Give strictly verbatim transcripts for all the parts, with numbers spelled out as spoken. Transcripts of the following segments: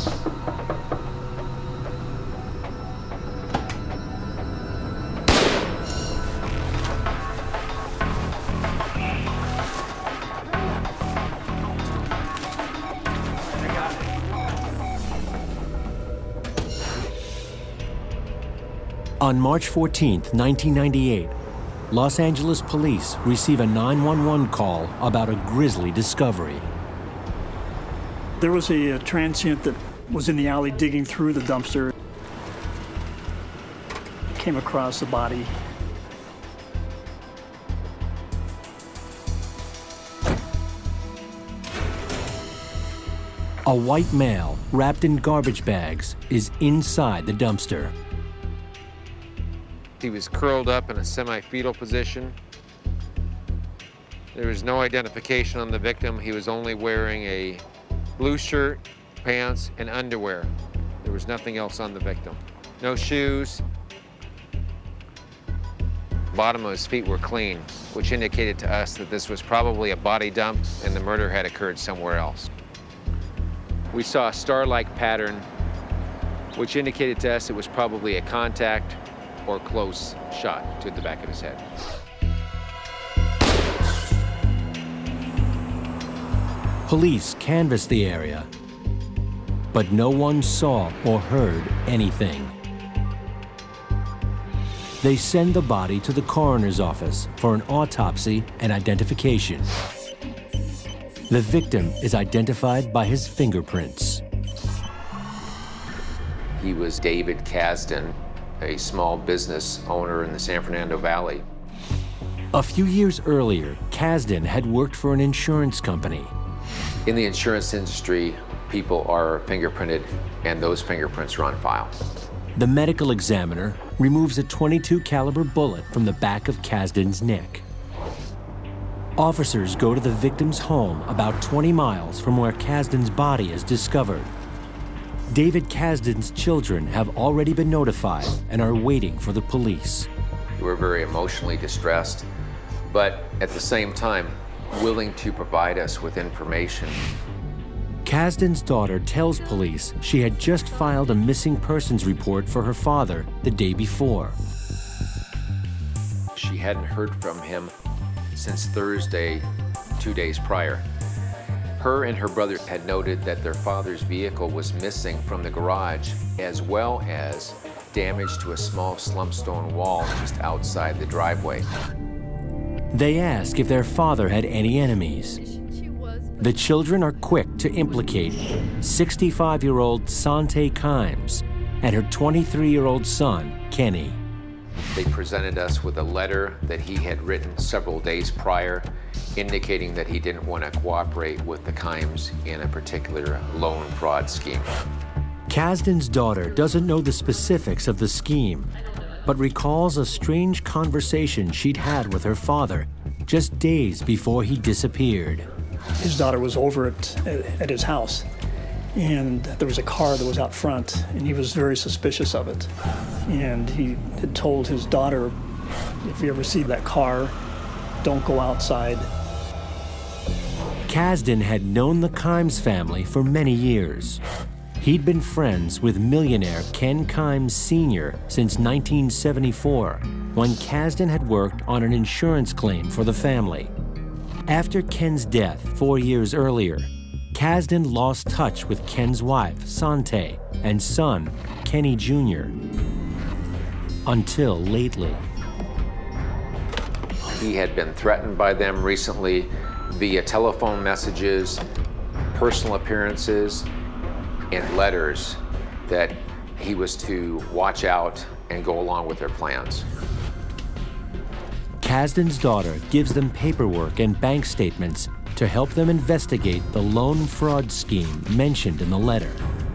On March fourteenth, nineteen ninety-eight, Los Angeles police receive a nine one one call about a grisly discovery. There was a, a transient that was in the alley digging through the dumpster. Came across the body. A white male, wrapped in garbage bags, is inside the dumpster. He was curled up in a semi-fetal position. There was no identification on the victim. He was only wearing a blue shirt, pants, and underwear. There was nothing else on the victim. No shoes. Bottom of his feet were clean, which indicated to us that this was probably a body dump and the murder had occurred somewhere else. We saw a star-like pattern, which indicated to us it was probably a contact or close shot to the back of his head. Police canvassed the area, but no one saw or heard anything. They send the body to the coroner's office for an autopsy and identification. The victim is identified by his fingerprints. He was David Kasdan, a small business owner in the San Fernando Valley. A few years earlier, Kasdan had worked for an insurance company. In the insurance industry, people are fingerprinted, and those fingerprints are on file. The medical examiner removes a twenty-two caliber bullet from the back of Kasdan's neck. Officers go to the victim's home about twenty miles from where Kasdan's body is discovered. David Kasdan's children have already been notified and are waiting for the police. We're very emotionally distressed, but at the same time, willing to provide us with information. Kasdan's daughter tells police she had just filed a missing persons report for her father the day before. She hadn't heard from him since Thursday, two days prior. Her and her brother had noted that their father's vehicle was missing from the garage, as well as damage to a small slump stone wall just outside the driveway. They ask if their father had any enemies. The children are quick to implicate sixty-five-year-old Sante Kimes and her twenty-three-year-old son, Kenny. They presented us with a letter that he had written several days prior, indicating that he didn't want to cooperate with the Kimes in a particular loan fraud scheme. Kasdan's daughter doesn't know the specifics of the scheme, but recalls a strange conversation she'd had with her father just days before he disappeared. His daughter was over at, at his house, and there was a car that was out front, and he was very suspicious of it. And he had told his daughter, if you ever see that car, don't go outside. Kasdan had known the Kimes family for many years. He'd been friends with millionaire Ken Kimes Senior since nineteen seventy-four, when Kasdan had worked on an insurance claim for the family. After Ken's death four years earlier, Kasdan lost touch with Ken's wife, Sante, and son, Kenny Junior Until lately. He had been threatened by them recently via telephone messages, personal appearances, and letters that he was to watch out and go along with their plans. Kasdan's daughter gives them paperwork and bank statements to help them investigate the loan fraud scheme mentioned in the letter.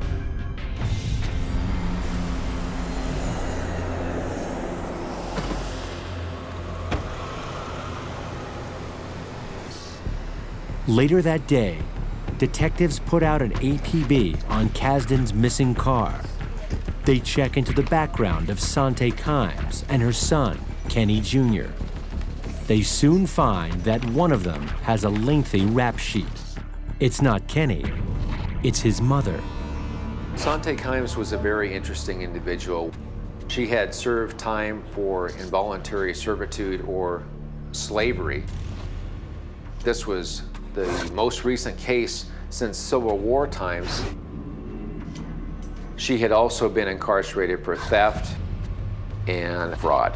Later that day, detectives put out an A P B on Kasdan's missing car. They check into the background of Sante Kimes and her son, Kenny Junior They soon find that one of them has a lengthy rap sheet. It's not Kenny, it's his mother. Sante Kimes was a very interesting individual. She had served time for involuntary servitude or slavery. This was the most recent case since Civil War times. She had also been incarcerated for theft and fraud.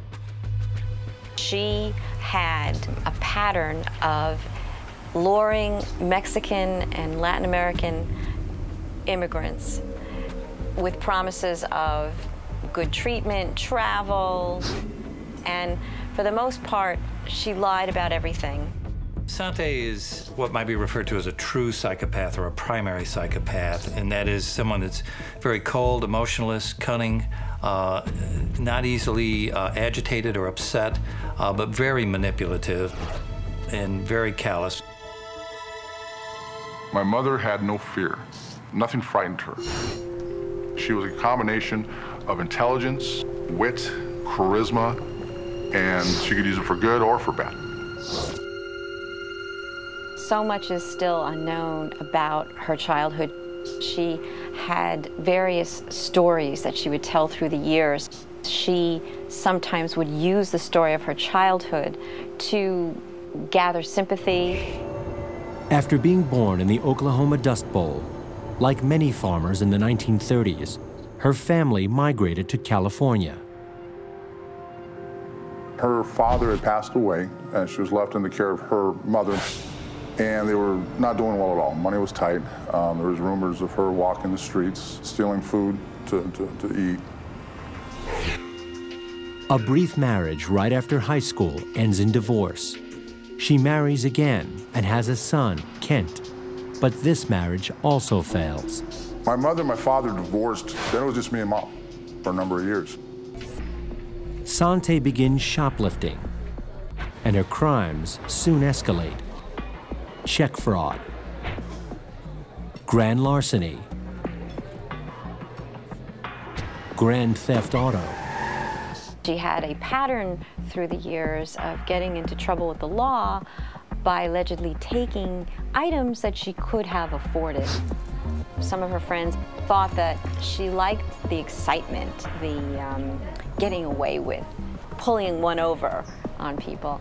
She had a pattern of luring Mexican and Latin American immigrants with promises of good treatment, travel, and for the most part, she lied about everything. Sante is what might be referred to as a true psychopath or a primary psychopath, and that is someone that's very cold, emotionless, cunning, uh, not easily uh, agitated or upset, uh, but very manipulative and very callous. My mother had no fear. Nothing frightened her. She was a combination of intelligence, wit, charisma, and she could use it for good or for bad. So much is still unknown about her childhood. She had various stories that she would tell through the years. She sometimes would use the story of her childhood to gather sympathy. After being born in the Oklahoma Dust Bowl, like many farmers in the nineteen thirties, her family migrated to California. Her father had passed away, and she was left in the care of her mother, and they were not doing well at all. Money was tight. Um, there was rumors of her walking the streets, stealing food to, to, to eat. A brief marriage right after high school ends in divorce. She marries again and has a son, Kent. But this marriage also fails. My mother and my father divorced. Then it was just me and Mom for a number of years. Sante begins shoplifting, and her crimes soon escalate. Check fraud, grand larceny, grand theft auto. She had a pattern through the years of getting into trouble with the law by allegedly taking items that she could have afforded. Some of her friends thought that she liked the excitement, the um, getting away with, pulling one over on people.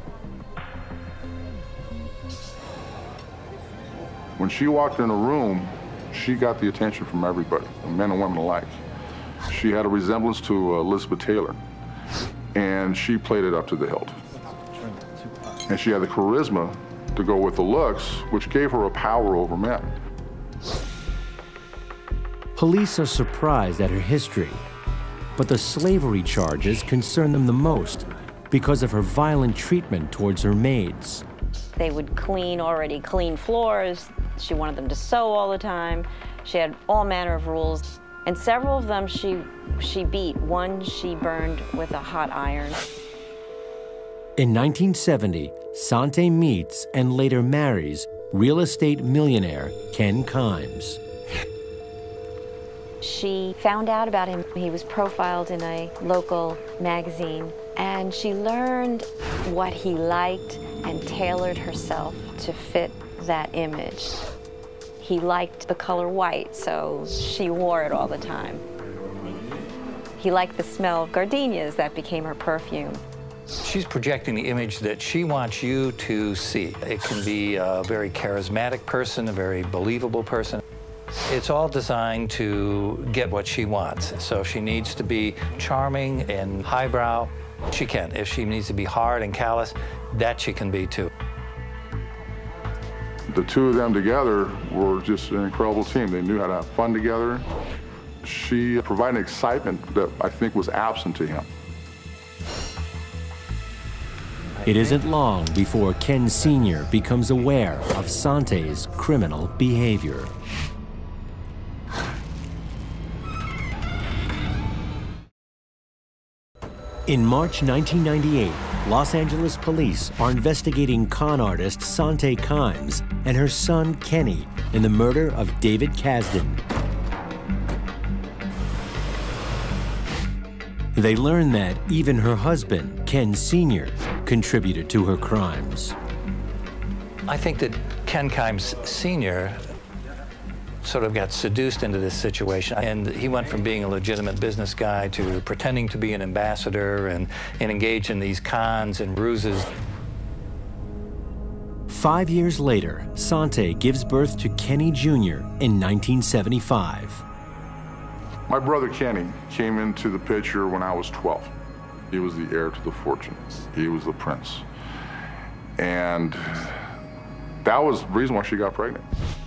When she walked in a room, she got the attention from everybody, men and women alike. She had a resemblance to uh, Elizabeth Taylor, and she played it up to the hilt. And she had the charisma to go with the looks, which gave her a power over men. Police are surprised at her history, but the slavery charges concern them the most because of her violent treatment towards her maids. They would clean already clean floors. She wanted them to sew all the time. She had all manner of rules, and several of them she, she beat. One she burned with a hot iron. In nineteen seventy, Sante meets and later marries real estate millionaire Ken Kimes. She found out about him. He was profiled in a local magazine, and she learned what he liked and tailored herself to fit that image. He liked the color white, so she wore it all the time. He liked the smell of gardenias. That became her perfume. She's projecting the image that she wants you to see. It can be a very charismatic person, a very believable person. It's all designed to get what she wants. So if she needs to be charming and highbrow, she can. If she needs to be hard and callous, that she can be too. The two of them together were just an incredible team. They knew how to have fun together. She provided excitement that I think was absent to him. It isn't long before Ken Senior becomes aware of Sante's criminal behavior. In March nineteen ninety-eight, Los Angeles police are investigating con artist Sante Kimes and her son Kenny in the murder of David Kasdan. They learn that even her husband, Ken Senior, contributed to her crimes. I think that Ken Kimes Senior sort of got seduced into this situation, and he went from being a legitimate business guy to pretending to be an ambassador and, and engage in these cons and ruses. Five years later, Sante gives birth to Kenny Junior in nineteen seventy-five. My brother Kenny came into the picture when I was twelve. He was the heir to the fortune. He was the prince. And that was the reason why she got pregnant.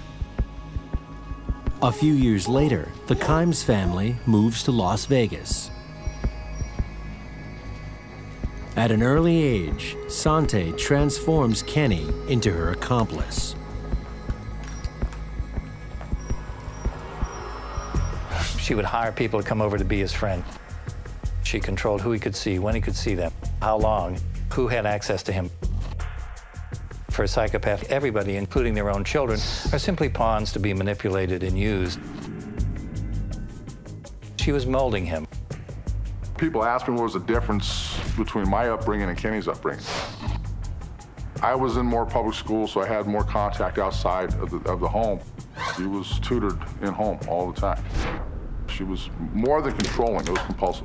A few years later, the Kimes family moves to Las Vegas. At an early age, Sante transforms Kenny into her accomplice. She would hire people to come over to be his friend. She controlled who he could see, when he could see them, how long, who had access to him. For a psychopath, everybody, including their own children, are simply pawns to be manipulated and used. She was molding him. People ask me what was the difference between my upbringing and Kenny's upbringing. I was in more public school, so I had more contact outside of the, of the home. He was tutored in home all the time. She was more than controlling, it was compulsive.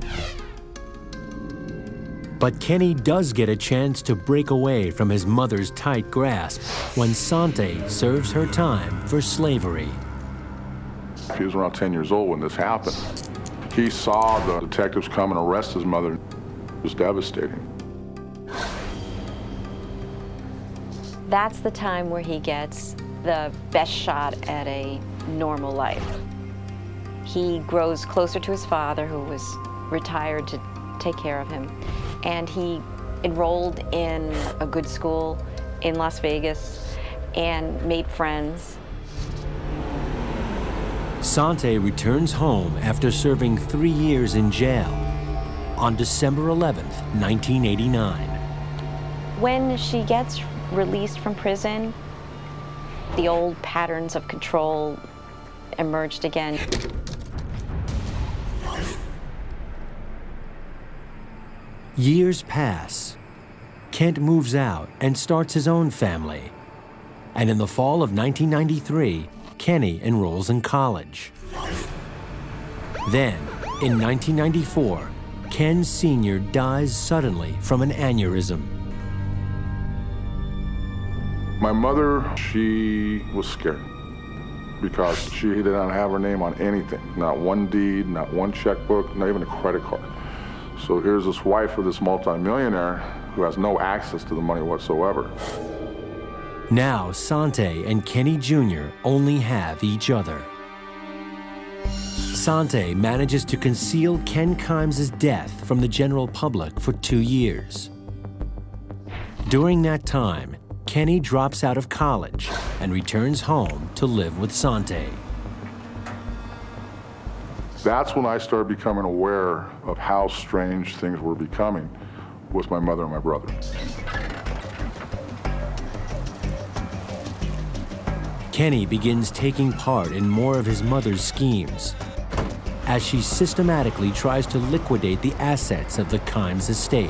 But Kenny does get a chance to break away from his mother's tight grasp when Sante serves her time for slavery. He was around ten years old when this happened. He saw the detectives come and arrest his mother. It was devastating. That's the time where he gets the best shot at a normal life. He grows closer to his father, who was retired to take care of him, and he enrolled in a good school in Las Vegas and made friends. Sante returns home after serving three years in jail on December eleventh, nineteen eighty-nine. When she gets released from prison, the old patterns of control emerged again. Years pass. Kent moves out and starts his own family. And in the fall of nineteen ninety-three, Kenny enrolls in college. Then, in nineteen ninety-four, Ken Senior dies suddenly from an aneurysm. My mother, she was scared because she did not have her name on anything. Not one deed, not one checkbook, not even a credit card. So here's this wife of this multimillionaire who has no access to the money whatsoever. Now, Sante and Kenny Junior only have each other. Sante manages to conceal Ken Kimes' death from the general public for two years. During that time, Kenny drops out of college and returns home to live with Sante. That's when I started becoming aware of how strange things were becoming with my mother and my brother. Kenny begins taking part in more of his mother's schemes as she systematically tries to liquidate the assets of the Kimes estate.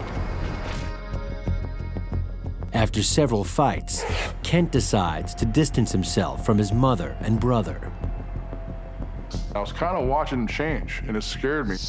After several fights, Kent decides to distance himself from his mother and brother. I was kind of watching him change, and it scared me.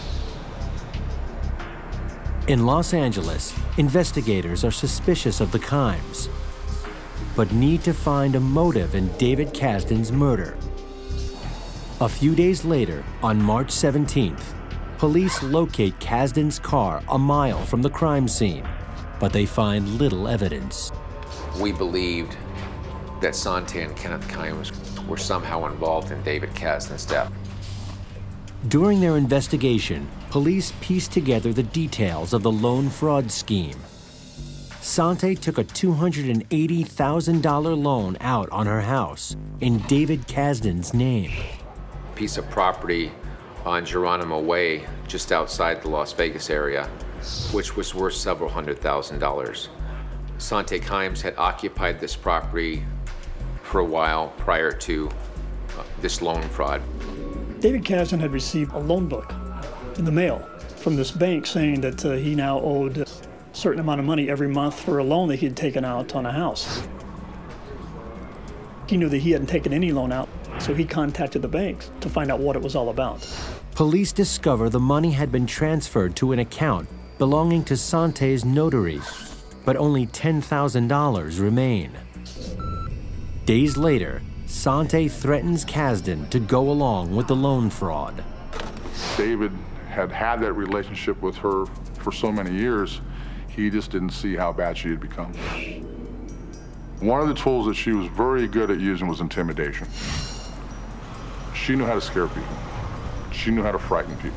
In Los Angeles, investigators are suspicious of the Kimes, but need to find a motive in David Kasdan's murder. A few days later, on March seventeenth, police locate Kasdan's car a mile from the crime scene, but they find little evidence. We believed that Sante and Kenneth Kimes were somehow involved in David Kasdan's death. During their investigation, police pieced together the details of the loan fraud scheme. Sante took a two hundred eighty thousand dollar loan out on her house in David Kasdan's name. A piece of property on Geronimo Way, just outside the Las Vegas area, which was worth several hundred thousand dollars. Sante Kimes had occupied this property for a while prior to uh, this loan fraud. David Kasdan had received a loan book in the mail from this bank saying that uh, he now owed a certain amount of money every month for a loan that he had taken out on a house. He knew that he hadn't taken any loan out. So he contacted the bank to find out what it was all about. Police discover the money had been transferred to an account belonging to Sante's notary, but only ten thousand dollars remain. Days later, Sante threatens Kasdan to go along with the loan fraud. David had had that relationship with her for so many years, he just didn't see how bad she had become. One of the tools that she was very good at using was intimidation. She knew how to scare people. She knew how to frighten people.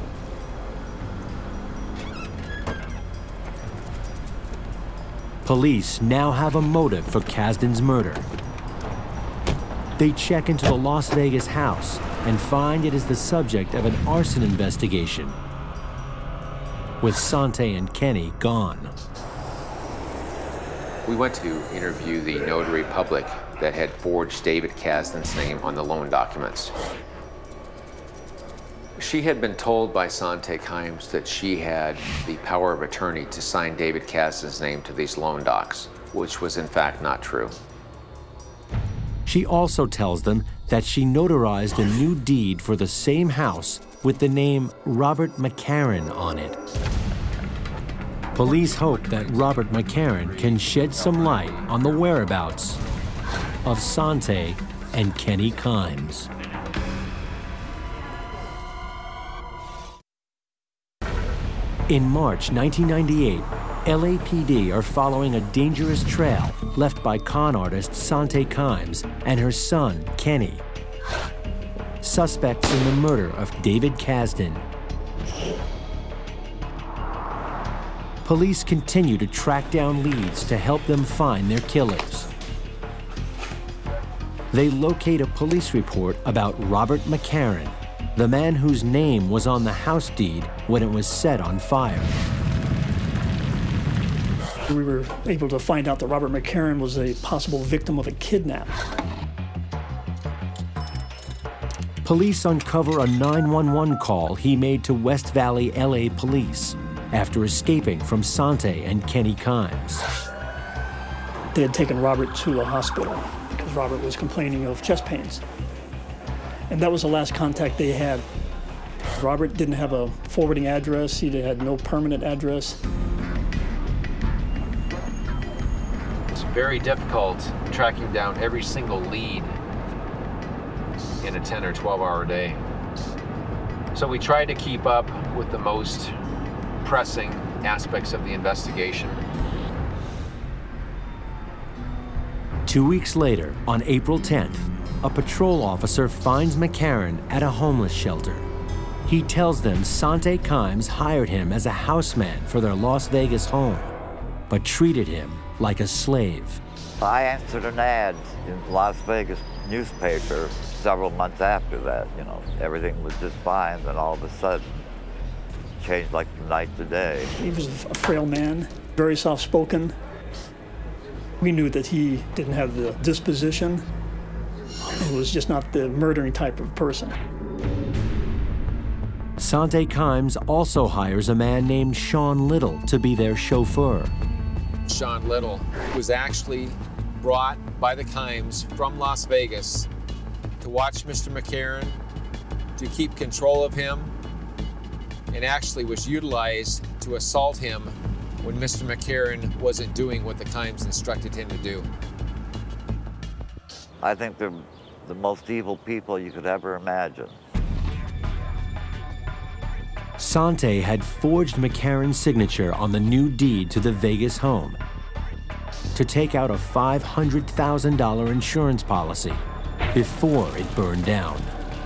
Police now have a motive for Kasdan's murder. They check into the Las Vegas house and find it is the subject of an arson investigation, with Sante and Kenny gone. We went to interview the notary public that had forged David Kasdan's name on the loan documents. She had been told by Sante Kimes that she had the power of attorney to sign David Kasdan's name to these loan docs, which was in fact not true. She also tells them that she notarized a new deed for the same house with the name Robert McCarran on it. Police hope that Robert McCarran can shed some light on the whereabouts of Sante and Kenny Kimes. In March nineteen ninety-eight, L A P D are following a dangerous trail left by con artist Sante Kimes and her son, Kenny, suspects in the murder of David Kasdan. Police continue to track down leads to help them find their killers. They locate a police report about Robert McCarran, the man whose name was on the house deed when it was set on fire. We were able to find out that Robert McCarran was a possible victim of a kidnap. Police uncover a nine one one call he made to West Valley L A police after escaping from Sante and Kenny Kimes. They had taken Robert to a hospital because Robert was complaining of chest pains. And that was the last contact they had. Robert didn't have a forwarding address. He had no permanent address. It's very difficult tracking down every single lead in a ten or twelve hour day. So we tried to keep up with the most pressing aspects of the investigation. Two weeks later, on April tenth, a patrol officer finds McCarran at a homeless shelter. He tells them Sante Kimes hired him as a houseman for their Las Vegas home, but treated him like a slave. I answered an ad in the Las Vegas newspaper several months after that. You know, everything was just fine, then all of a sudden, it changed like from night to day. He was a frail man, very soft-spoken. We knew that he didn't have the disposition. He was just not the murdering type of person. Sante Kimes also hires a man named Sean Little to be their chauffeur. Sean Little was actually brought by the Kimes from Las Vegas to watch Mister McCarran, to keep control of him, and actually was utilized to assault him when Mister McCarran wasn't doing what the Kimes instructed him to do. I think they're the most evil people you could ever imagine. Sante had forged McCarran's signature on the new deed to the Vegas home to take out a five hundred thousand dollar insurance policy before it burned down.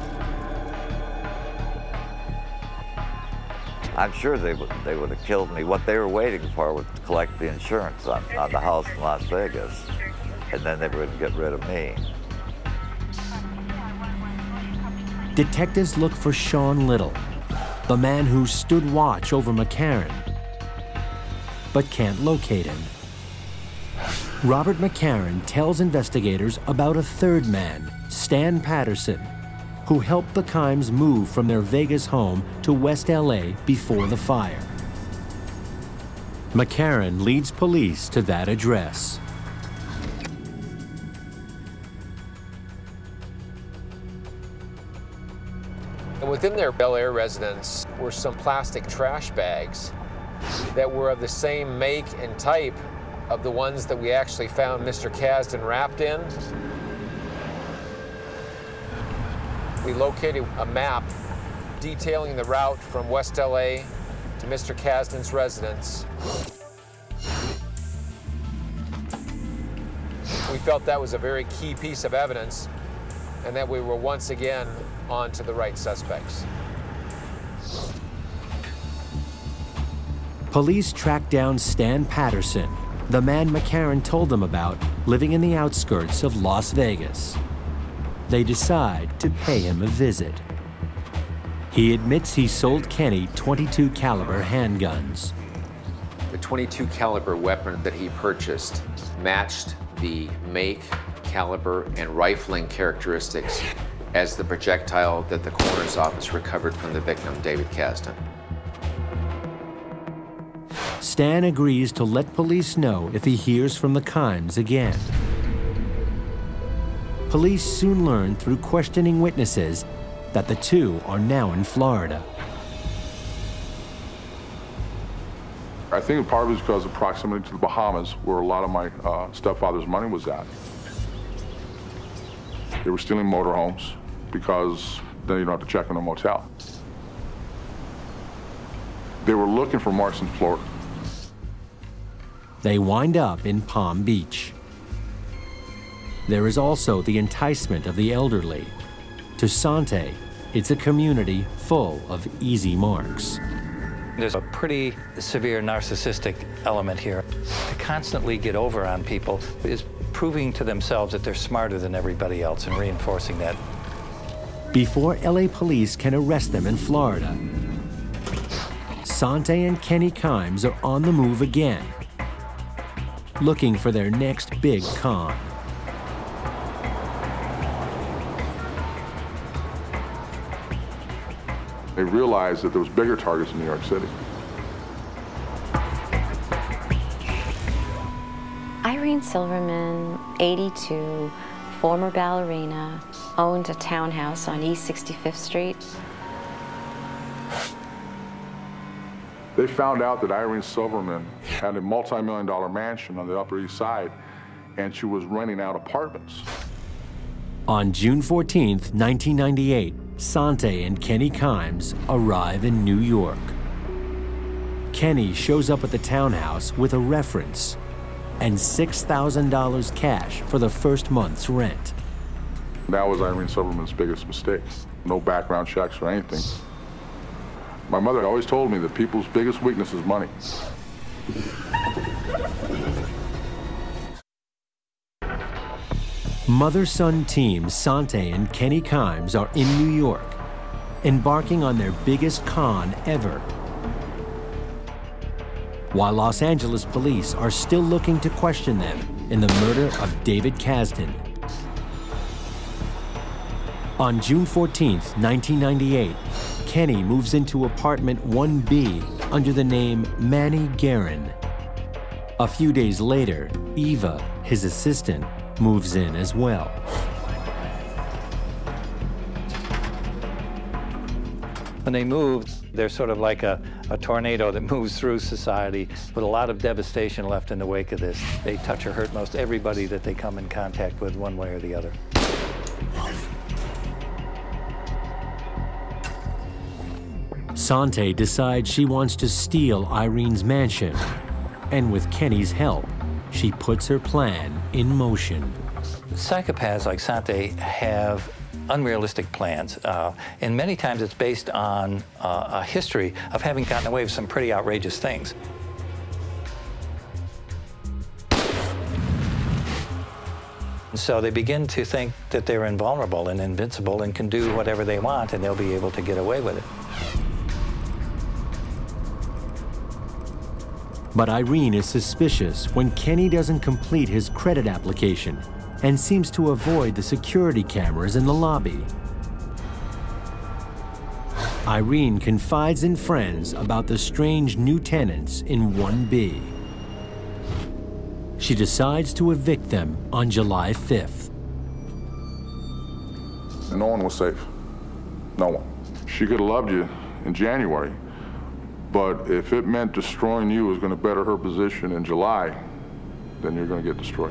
I'm sure they would, they would have killed me. What they were waiting for was to collect the insurance on, on the house in Las Vegas, and then they would get rid of me. Detectives look for Sean Little, the man who stood watch over McCarran, but can't locate him. Robert McCarran tells investigators about a third man, Stan Patterson, who helped the Kimes move from their Vegas home to West L A before the fire. McCarran leads police to that address. And within their Bel Air residence were some plastic trash bags that were of the same make and type of the ones that we actually found Mister Kasdan wrapped in. We located a map detailing the route from West L A to Mister Kasdan's residence. We felt that was a very key piece of evidence and that we were once again on to the right suspects. Police tracked down Stan Patterson, the man McCarran told them about, living in the outskirts of Las Vegas. They decide to pay him a visit. He admits he sold Kenny twenty-two caliber handguns. The twenty-two caliber weapon that he purchased matched the make, caliber, and rifling characteristics as the projectile that the coroner's office recovered from the victim, David Kasdan. Stan agrees to let police know if he hears from the Kimes again. Police soon learn through questioning witnesses that the two are now in Florida. I think part of it is because of proximity to the Bahamas, where a lot of my uh, stepfather's money was at. They were stealing motorhomes because then you don't have to check in a motel. They were looking for Marston, Florida. They wind up in Palm Beach. There is also the enticement of the elderly. To Sante, it's a community full of easy marks. There's a pretty severe narcissistic element here. To constantly get over on people is proving to themselves that they're smarter than everybody else and reinforcing that. Before L A police can arrest them in Florida, Sante and Kenny Kimes are on the move again, looking for their next big con. They realized that there was bigger targets in New York City. Irene Silverman, eighty-two, former ballerina, owned a townhouse on East sixty-fifth Street. They found out that Irene Silverman had a multi-million dollar mansion on the Upper East Side, and she was renting out apartments. On June fourteenth, nineteen ninety-eight, Sante and Kenny Kimes arrive in New York. Kenny shows up at the townhouse with a reference and six thousand dollars cash for the first month's rent. That was Irene Silverman's biggest mistake. No background checks or anything. My mother always told me that people's biggest weakness is money. Mother-son team Sante and Kenny Kimes are in New York, embarking on their biggest con ever. While Los Angeles police are still looking to question them in the murder of David Kasdan. On June fourteenth, nineteen ninety-eight, Kenny moves into apartment one B under the name Manny Guerin. A few days later, Eva, his assistant, moves in as well. When they moved, they're sort of like a, a tornado that moves through society with a lot of devastation left in the wake of this. They touch or hurt most everybody that they come in contact with one way or the other. Sante decides she wants to steal Irene's mansion, and with Kenny's help, she puts her plan in motion. Psychopaths like Sante have unrealistic plans, uh, and many times it's based on uh, a history of having gotten away with some pretty outrageous things. So they begin to think that they're invulnerable and invincible and can do whatever they want and they'll be able to get away with it. But Irene is suspicious when Kenny doesn't complete his credit application and seems to avoid the security cameras in the lobby. Irene confides in friends about the strange new tenants in one B. She decides to evict them on July fifth. And no one was safe. No one. She could have loved you in January, but if it meant destroying you was going to better her position in July, then you're going to get destroyed.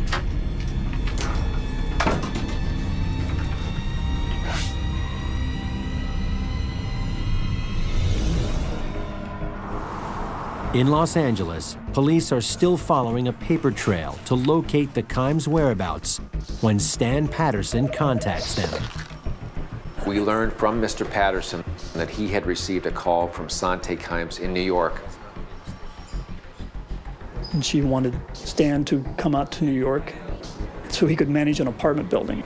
In Los Angeles, police are still following a paper trail to locate the Kimes' whereabouts when Stan Patterson contacts them. We learned from Mister Patterson that he had received a call from Sante Kimes in New York. And she wanted Stan to come out to New York so he could manage an apartment building.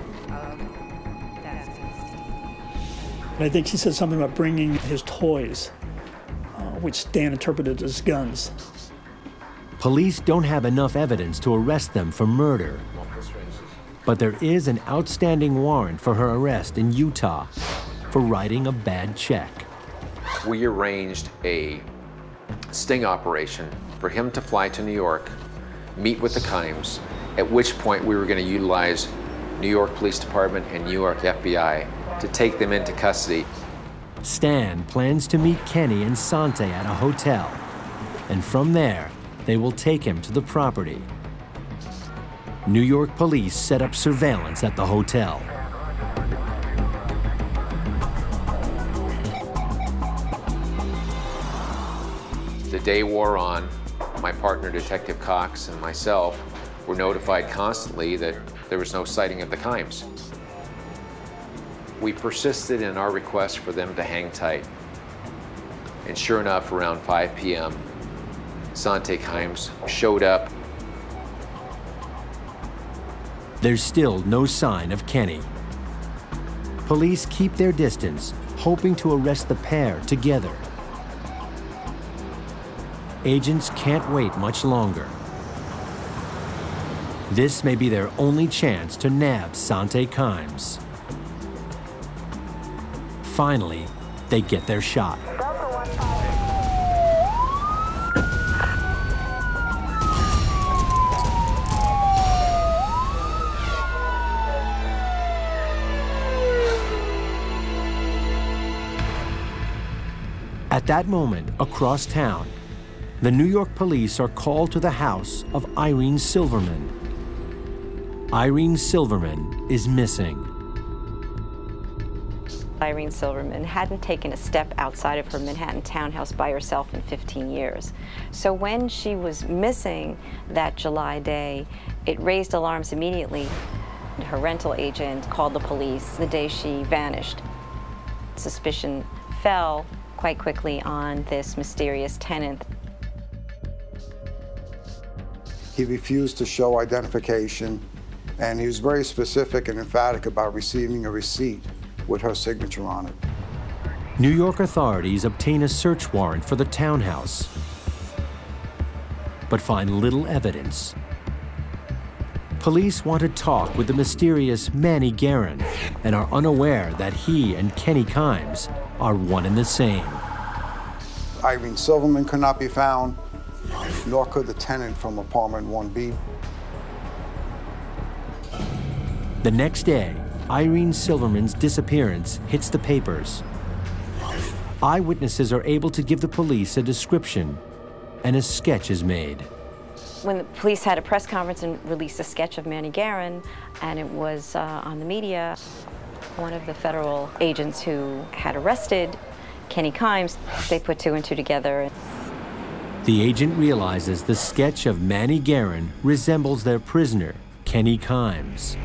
And I think she said something about bringing his toys, which Stan interpreted as guns. Police don't have enough evidence to arrest them for murder, but there is an outstanding warrant for her arrest in Utah for writing a bad check. We arranged a sting operation for him to fly to New York, meet with the Kimes, at which point we were going to utilize New York Police Department and New York F B I to take them into custody. Stan plans to meet Kenny and Sante at a hotel, and from there, they will take him to the property. New York police set up surveillance at the hotel. The day wore on. My partner, Detective Cox, and myself were notified constantly that there was no sighting of the Kimes. We persisted in our request for them to hang tight. And sure enough, around five P M, Sante Kimes showed up. There's still no sign of Kenny. Police keep their distance, hoping to arrest the pair together. Agents can't wait much longer. This may be their only chance to nab Sante Kimes. Finally, they get their shot. At that moment, across town, the New York police are called to the house of Irene Silverman. Irene Silverman is missing. Irene Silverman hadn't taken a step outside of her Manhattan townhouse by herself in fifteen years. So when she was missing that July day, it raised alarms immediately. Her rental agent called the police the day she vanished. Suspicion fell quite quickly on this mysterious tenant. He refused to show identification, and he was very specific and emphatic about receiving a receipt with her signature on it. New York authorities obtain a search warrant for the townhouse, but find little evidence. Police want to talk with the mysterious Manny Guerin and are unaware that he and Kenny Kimes are one and the same. Irene Silverman could not be found, nor could the tenant from apartment one B. The next day, Irene Silverman's disappearance hits the papers. Eyewitnesses are able to give the police a description, and a sketch is made. When the police had a press conference and released a sketch of Manny Guerin, and it was uh, on the media, one of the federal agents who had arrested Kenny Kimes, they put two and two together. The agent realizes the sketch of Manny Guerin resembles their prisoner, Kenny Kimes.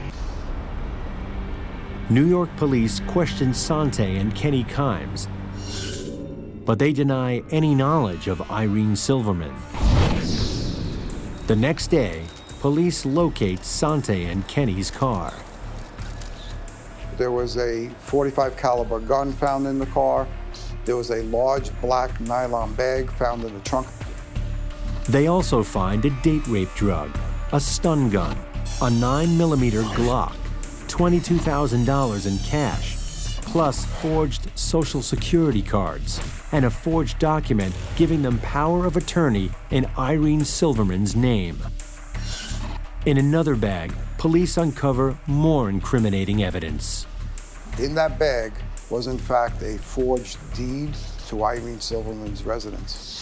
New York police question Sante and Kenny Kimes, but they deny any knowledge of Irene Silverman. The next day, police locate Sante and Kenny's car. There was a forty-five caliber gun found in the car. There was a large black nylon bag found in the trunk. They also find a date rape drug, a stun gun, a nine millimeter Glock, twenty-two thousand dollars in cash, plus forged Social Security cards, and a forged document giving them power of attorney in Irene Silverman's name. In another bag, police uncover more incriminating evidence. In that bag was in fact a forged deed to Irene Silverman's residence.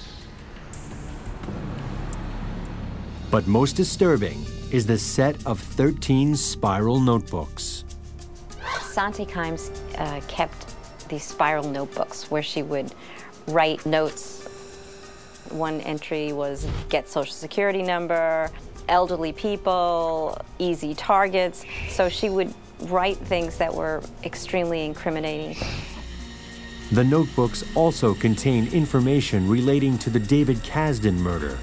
But most disturbing is the set of thirteen spiral notebooks. Sante Kimes uh, kept these spiral notebooks where she would write notes. One entry was get social security number, elderly people, easy targets. So she would write things that were extremely incriminating. The notebooks also contain information relating to the David Kasdan murder.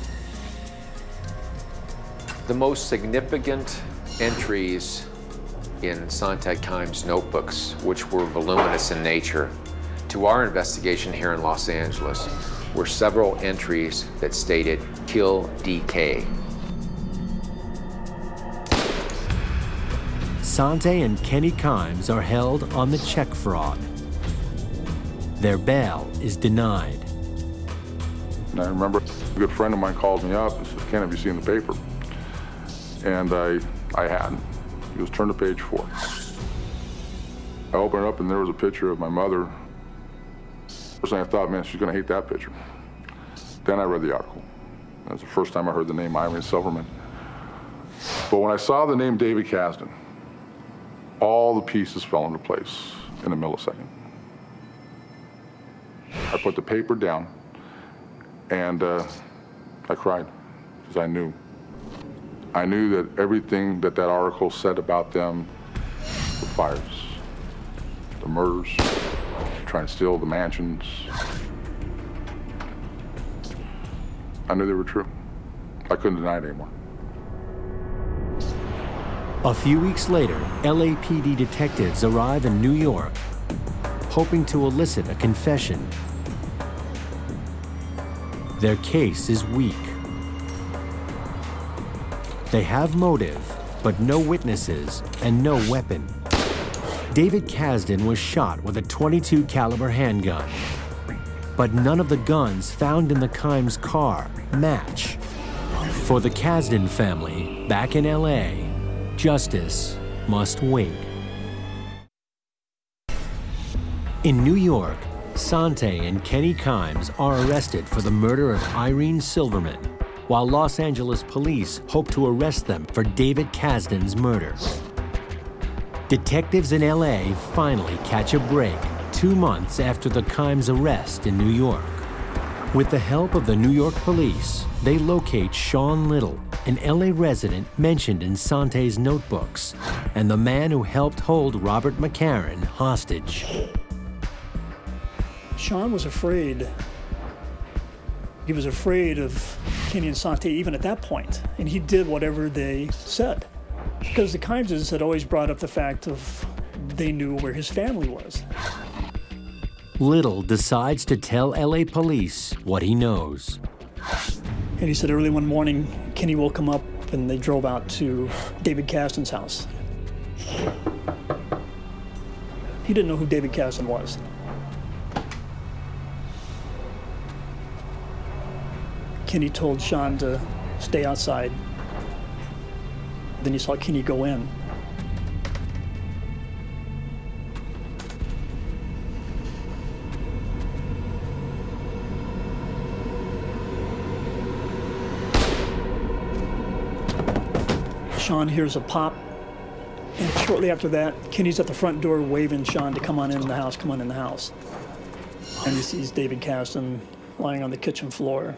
The most significant entries in Sante Kimes' notebooks, which were voluminous in nature, to our investigation here in Los Angeles, were several entries that stated, kill D K. Sante and Kenny Kimes are held on the check fraud. Their bail is denied. And I remember a good friend of mine called me up and said, Ken, have you seen the paper? And I, I hadn't. He was turned to page four. I opened it up and there was a picture of my mother. First thing I thought, man, she's gonna hate that picture. Then I read the article. That was the first time I heard the name Irene Silverman. But when I saw the name David Kasdan, all the pieces fell into place in a millisecond. I put the paper down and uh, I cried because I knew. I knew that everything that that article said about them, the fires, the murders, trying to steal the mansions, I knew they were true. I couldn't deny it anymore. A few weeks later, L A P D detectives arrive in New York, hoping to elicit a confession. Their case is weak. They have motive, but no witnesses and no weapon. David Kasdan was shot with a twenty-two caliber handgun, but none of the guns found in the Kimes car match. For the Kasdan family, back in L A, justice must wait. In New York, Sante and Kenny Kimes are arrested for the murder of Irene Silverman, while Los Angeles police hope to arrest them for David Kasdan's murder. Detectives in L A finally catch a break two months after the Kimes arrest in New York. With the help of the New York police, they locate Sean Little, an L A resident mentioned in Sante's notebooks, and the man who helped hold Robert McCarran hostage. Sean was afraid. He was afraid of Kenny and Sante even at that point, and he did whatever they said. Because the Kimeses had always brought up the fact of they knew where his family was. Little decides to tell L A police what he knows. And he said early one morning, Kenny woke him up and they drove out to David Kasdan's house. He didn't know who David Kasdan was. Kenny told Sean to stay outside. Then he saw Kenny go in. Sean hears a pop, and shortly after that, Kenny's at the front door waving Sean to come on in the house, come on in the house. And he sees David Kasdan lying on the kitchen floor.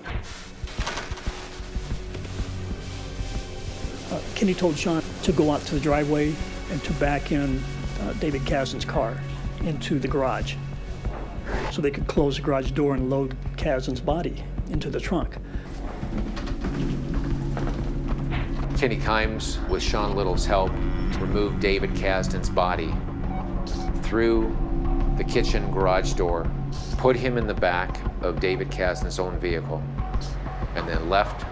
Uh, Kenny told Sean to go out to the driveway and to back in uh, David Kasdan's car into the garage so they could close the garage door and load Kasdan's body into the trunk. Kenny Kimes, with Sean Little's help, removed David Kasdan's body through the kitchen garage door, put him in the back of David Kasdan's own vehicle, and then left.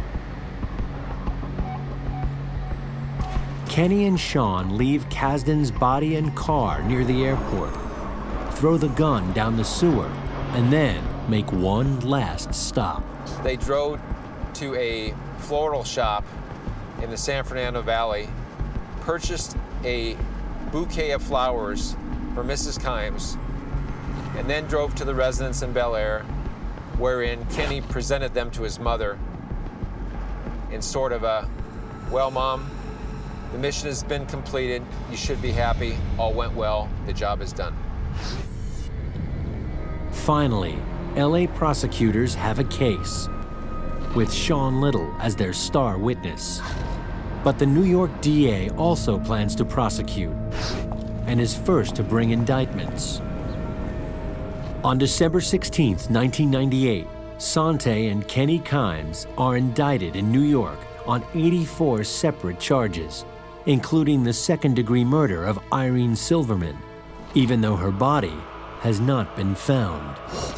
Kenny and Sean leave Kasdan's body and car near the airport, throw the gun down the sewer, and then make one last stop. They drove to a floral shop in the San Fernando Valley, purchased a bouquet of flowers for Missus Kimes, and then drove to the residence in Bel Air, wherein Kenny presented them to his mother in sort of a, well, Mom, the mission has been completed. You should be happy. All went well. The job is done. Finally, L A prosecutors have a case, with Sean Little as their star witness. But the New York D A also plans to prosecute, and is first to bring indictments. On December sixteenth, nineteen ninety-eight, Sante and Kenny Kimes are indicted in New York on eighty-four separate charges, including the second-degree murder of Irene Silverman, even though her body has not been found.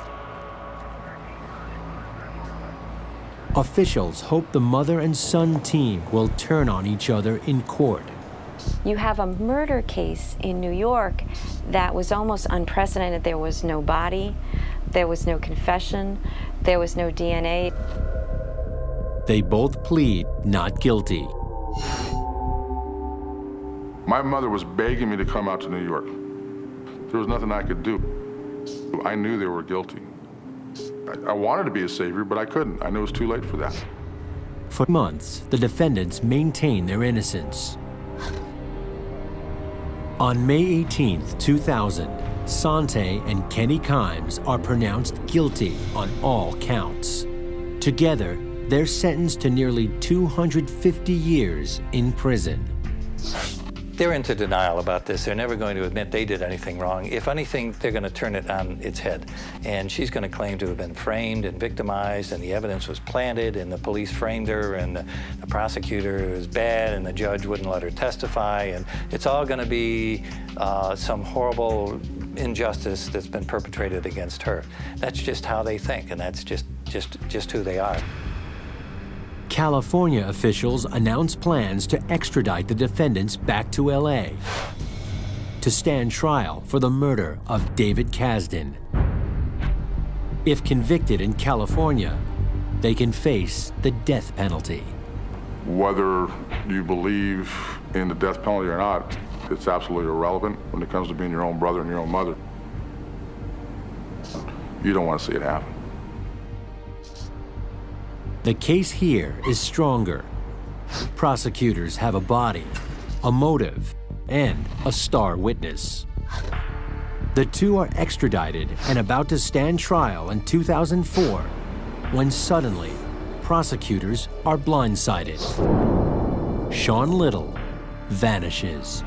Officials hope the mother and son team will turn on each other in court. You have a murder case in New York that was almost unprecedented. There was no body, there was no confession, there was no D N A. They both plead not guilty. My mother was begging me to come out to New York. There was nothing I could do. I knew they were guilty. I, I wanted to be a savior, but I couldn't. I knew it was too late for that. For months, the defendants maintain their innocence. On May eighteenth, two thousand, Sante and Kenny Kimes are pronounced guilty on all counts. Together, they're sentenced to nearly two hundred fifty years in prison. They're into denial about this. They're never going to admit they did anything wrong. If anything, they're going to turn it on its head. And she's going to claim to have been framed and victimized, and the evidence was planted, and the police framed her, and the, the prosecutor was bad, and the judge wouldn't let her testify. And it's all going to be uh, some horrible injustice that's been perpetrated against her. That's just how they think, and that's just, just, just who they are. California officials announced plans to extradite the defendants back to L A to stand trial for the murder of David Kasdan. If convicted in California, they can face the death penalty. Whether you believe in the death penalty or not, it's absolutely irrelevant when it comes to being your own brother and your own mother. You don't want to see it happen. The case here is stronger. Prosecutors have a body, a motive, and a star witness. The two are extradited and about to stand trial in two thousand four, when suddenly, prosecutors are blindsided. Sean Little vanishes.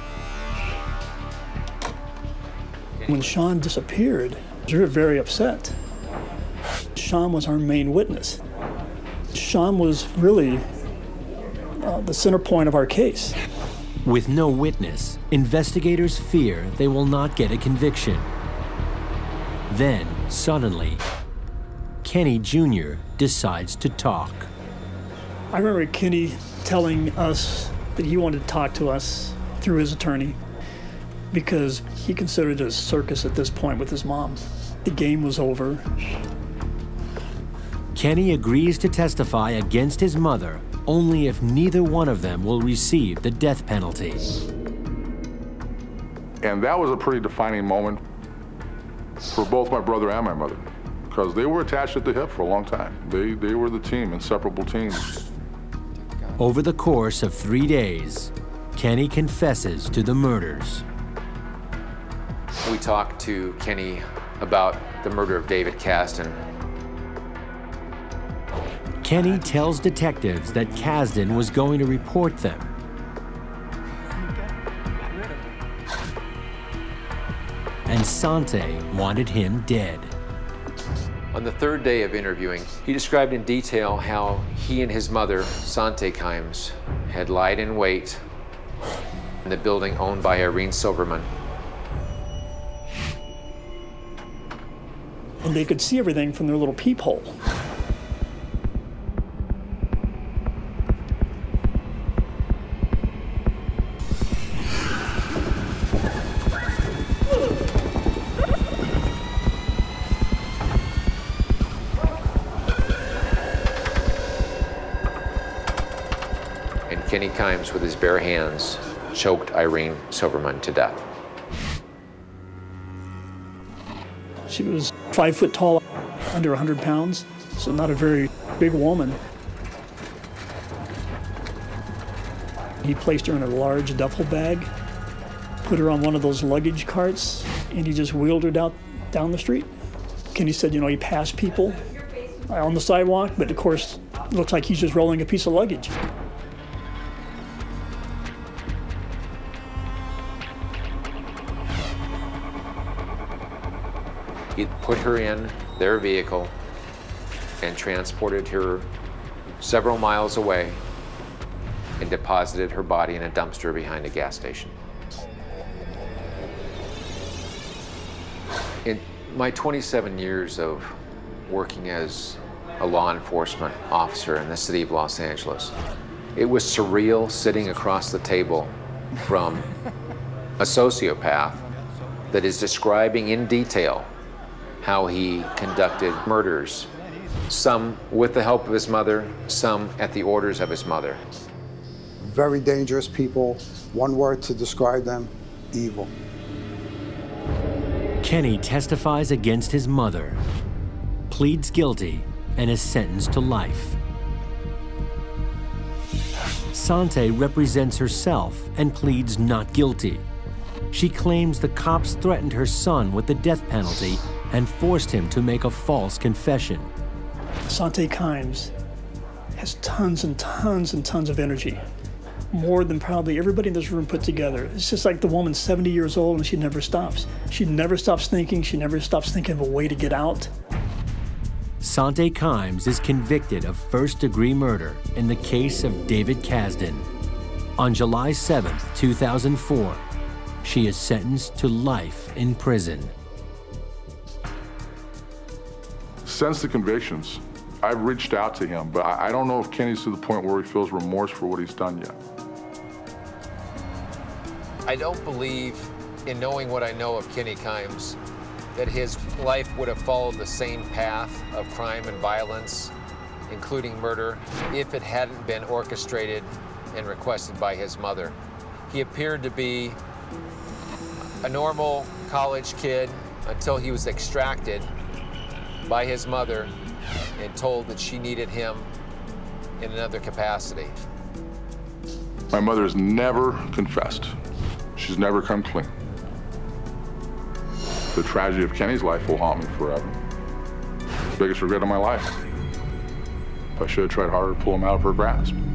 When Sean disappeared, we were very upset. Sean was our main witness. Sean was really uh, the center point of our case. With no witness, investigators fear they will not get a conviction. Then, suddenly, Kenny Junior decides to talk. I remember Kenny telling us that he wanted to talk to us through his attorney because he considered it a circus at this point with his mom. The game was over. Kenny agrees to testify against his mother only if neither one of them will receive the death penalty. And that was a pretty defining moment for both my brother and my mother, because they were attached at the hip for a long time. They, they were the team, inseparable teams. Over the course of three days, Kenny confesses to the murders. We talked to Kenny about the murder of David Kasdan. Kenny tells detectives that Kasdan was going to report them. And Sante wanted him dead. On the third day of interviewing, he described in detail how he and his mother, Sante Kimes, had lied in wait in the building owned by Irene Silverman. And they could see everything from their little peephole. Kenny Kimes, with his bare hands, choked Irene Silverman to death. She was five foot tall, under one hundred pounds, so not a very big woman. He placed her in a large duffel bag, put her on one of those luggage carts, and he just wheeled her down, down the street. Kenny said, you know, he passed people on the sidewalk, but of course, it looks like he's just rolling a piece of luggage. He put her in their vehicle and transported her several miles away and deposited her body in a dumpster behind a gas station. In my twenty-seven years of working as a law enforcement officer in the city of Los Angeles, it was surreal sitting across the table from a sociopath that is describing in detail how he conducted murders, some with the help of his mother, some at the orders of his mother. Very dangerous people. One word to describe them: evil. Kenny testifies against his mother, pleads guilty, and is sentenced to life. Sante represents herself and pleads not guilty. She claims the cops threatened her son with the death penalty and forced him to make a false confession. Sante Kimes has tons and tons and tons of energy, more than probably everybody in this room put together. It's just like the woman's seventy years old and she never stops. She never stops thinking, she never stops thinking of a way to get out. Sante Kimes is convicted of first-degree murder in the case of David Kasdan. On July seventh, two thousand four, she is sentenced to life in prison. Since the convictions, I've reached out to him, but I don't know if Kenny's to the point where he feels remorse for what he's done yet. I don't believe, in knowing what I know of Kenny Kimes, that his life would have followed the same path of crime and violence, including murder, if it hadn't been orchestrated and requested by his mother. He appeared to be a normal college kid until he was extracted by his mother and told that she needed him in another capacity. My mother has never confessed. She's never come clean. The tragedy of Kenny's life will haunt me forever. Biggest regret of my life. I should have tried harder to pull him out of her grasp.